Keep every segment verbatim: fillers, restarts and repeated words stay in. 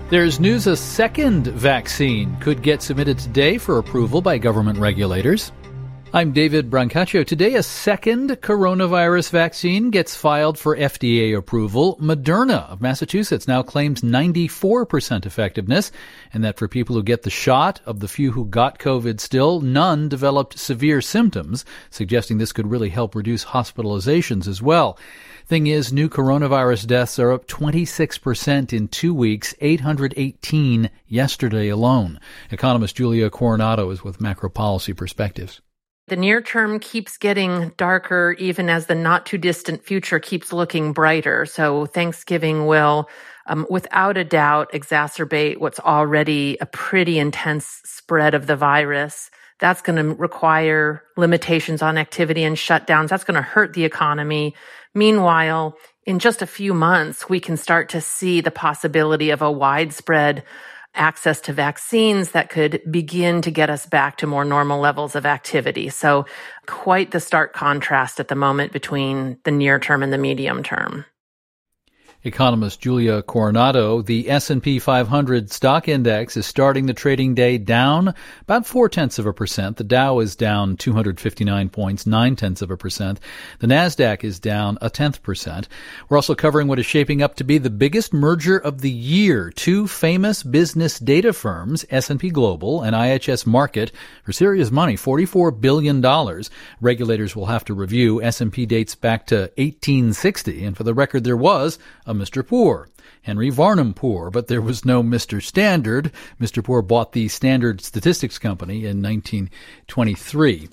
There's news a second vaccine could get submitted today for approval by government regulators. I'm David Brancaccio. Today, a second coronavirus vaccine gets filed for F D A approval. Moderna of Massachusetts now claims ninety-four percent effectiveness, and that for people who get the shot, of the few who got COVID still, none developed severe symptoms, suggesting this could really help reduce hospitalizations as well. Thing is, new coronavirus deaths are up twenty-six percent in two weeks, eight hundred eighteen yesterday alone. Economist Julia Coronado is with Macro Policy Perspectives. The near term keeps getting darker even as the not too distant future keeps looking brighter. So Thanksgiving will, um, without a doubt, exacerbate what's already a pretty intense spread of the virus. That's going to require limitations on activity and shutdowns. That's going to hurt the economy. Meanwhile, in just a few months, we can start to see the possibility of a widespread access to vaccines that could begin to get us back to more normal levels of activity. So quite the stark contrast at the moment between the near term and the medium term. Economist Julia Coronado. The S and P five hundred stock index is starting the trading day down about four-tenths of a percent. The Dow is down two hundred fifty-nine points, nine-tenths of a percent. The Nasdaq is down a tenth percent. We're also covering what is shaping up to be the biggest merger of the year. Two famous business data firms, S and P Global and I H S Markit, for serious money, forty-four billion dollars. Regulators will have to review. S and P dates back to eighteen sixty, and for the record, there was a Mister Poor, Henry Varnum Poor, but there was no Mister Standard. Mister Poor bought the Standard Statistics Company in nineteen twenty-three.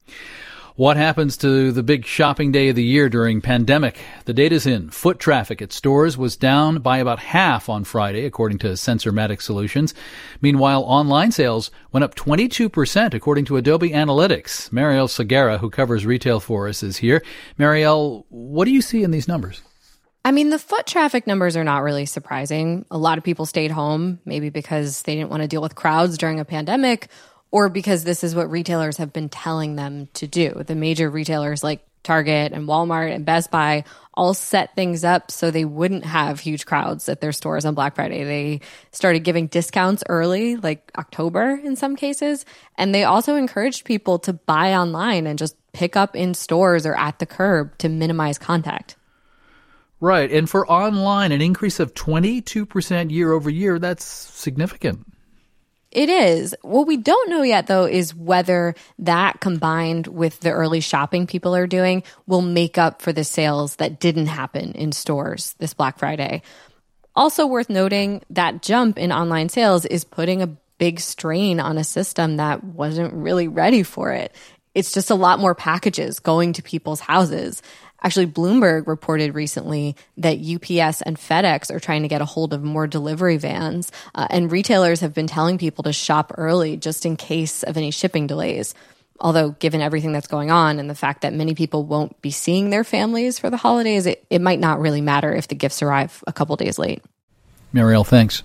What happens to the big shopping day of the year during pandemic? The data's in. Foot traffic at stores was down by about half on Friday, according to Sensormatic Solutions. Meanwhile, online sales went up twenty-two percent, according to Adobe Analytics. Marielle Segura, who covers retail for us, is here. Marielle, what do you see in these numbers? I mean, the foot traffic numbers are not really surprising. A lot of people stayed home, maybe because they didn't want to deal with crowds during a pandemic, or because this is what retailers have been telling them to do. The major retailers like Target and Walmart and Best Buy all set things up so they wouldn't have huge crowds at their stores on Black Friday. They started giving discounts early, like October in some cases, and they also encouraged people to buy online and just pick up in stores or at the curb to minimize contact. Right. And for online, an increase of twenty-two percent year over year, that's significant. It is. What we don't know yet, though, is whether that combined with the early shopping people are doing will make up for the sales that didn't happen in stores this Black Friday. Also worth noting, that jump in online sales is putting a big strain on a system that wasn't really ready for it. It's just a lot more packages going to people's houses. Actually, Bloomberg reported recently that U P S and FedEx are trying to get a hold of more delivery vans, uh, and retailers have been telling people to shop early just in case of any shipping delays. Although, given everything that's going on and the fact that many people won't be seeing their families for the holidays, it, it might not really matter if the gifts arrive a couple days late. Marielle, thanks.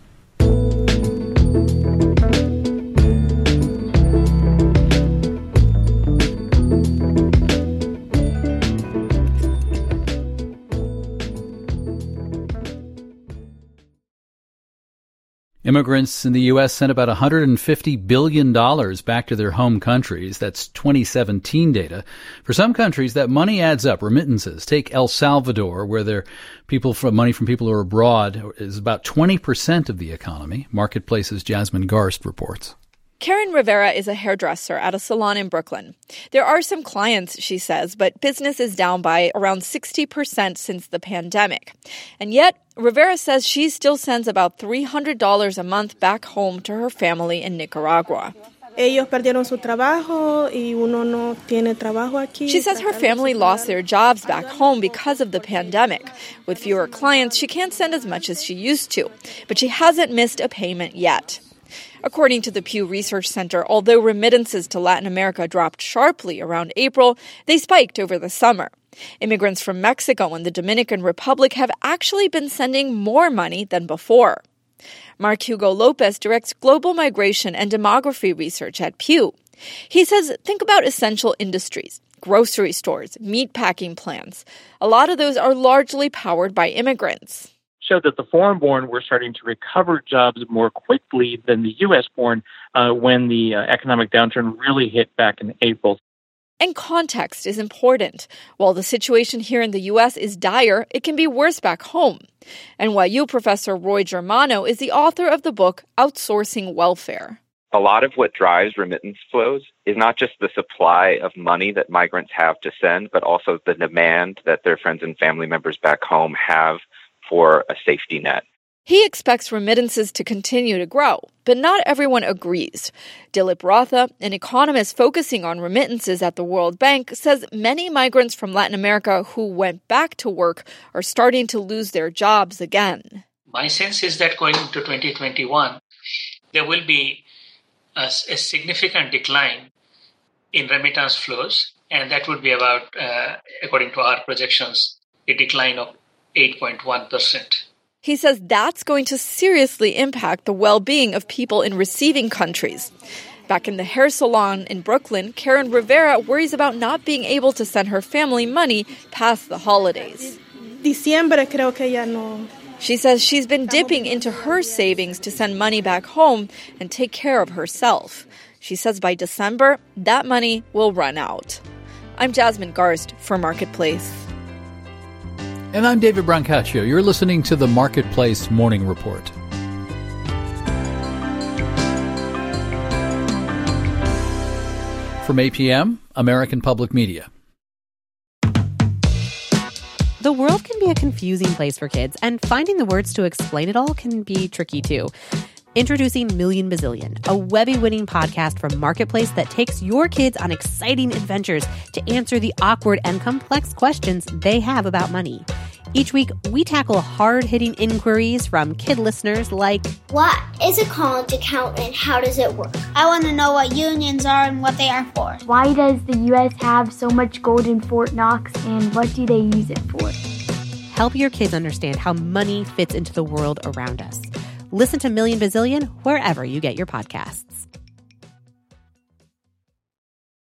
Immigrants in the U S sent about one hundred fifty billion dollars back to their home countries. That's twenty seventeen data. For some countries, that money adds up. Remittances. Take El Salvador, where their people from money from people who are abroad is about twenty percent of the economy. Marketplace's Jasmine Garst reports. Karen Rivera is a hairdresser at a salon in Brooklyn. There are some clients, she says, but business is down by around sixty percent since the pandemic. And yet, Rivera says she still sends about three hundred dollars a month back home to her family in Nicaragua. Ellos perdieron su trabajo y uno no tiene trabajo aquí. She says her family lost their jobs back home because of the pandemic. With fewer clients, she can't send as much as she used to, but she hasn't missed a payment yet. According to the Pew Research Center, although remittances to Latin America dropped sharply around April, they spiked over the summer. Immigrants from Mexico and the Dominican Republic have actually been sending more money than before. Mark Hugo Lopez directs global migration and demography research at Pew. He says, think about essential industries, grocery stores, meatpacking plants. A lot of those are largely powered by immigrants. showed that the foreign-born were starting to recover jobs more quickly than the U S-born uh, when the uh, economic downturn really hit back in April. And context is important. While the situation here in the U S is dire, it can be worse back home. N Y U professor Roy Germano is the author of the book Outsourcing Welfare. A lot of what drives remittance flows is not just the supply of money that migrants have to send, but also the demand that their friends and family members back home have for a safety net. He expects remittances to continue to grow, but not everyone agrees. Dilip Ratha, an economist focusing on remittances at the World Bank, says many migrants from Latin America who went back to work are starting to lose their jobs again. My sense is that going into twenty twenty-one, there will be a, a significant decline in remittance flows, and that would be about, uh, according to our projections, a decline of eight point one percent. He says that's going to seriously impact the well-being of people in receiving countries. Back in the hair salon in Brooklyn, Karen Rivera worries about not being able to send her family money past the holidays. Diciembre creo que ya no. She says she's been dipping into her savings to send money back home and take care of herself. She says by December, that money will run out. I'm Jasmine Garst for Marketplace. And I'm David Brancaccio. You're listening to the Marketplace Morning Report. From A P M, American Public Media. The world can be a confusing place for kids, and finding the words to explain it all can be tricky too. Introducing Million Bazillion, a Webby-winning podcast from Marketplace that takes your kids on exciting adventures to answer the awkward and complex questions they have about money. Each week, we tackle hard-hitting inquiries from kid listeners like, what is a college account and how does it work? I want to know what unions are and what they are for. Why does the U S have so much gold in Fort Knox and what do they use it for? Help your kids understand how money fits into the world around us. Listen to Million Bazillion wherever you get your podcasts.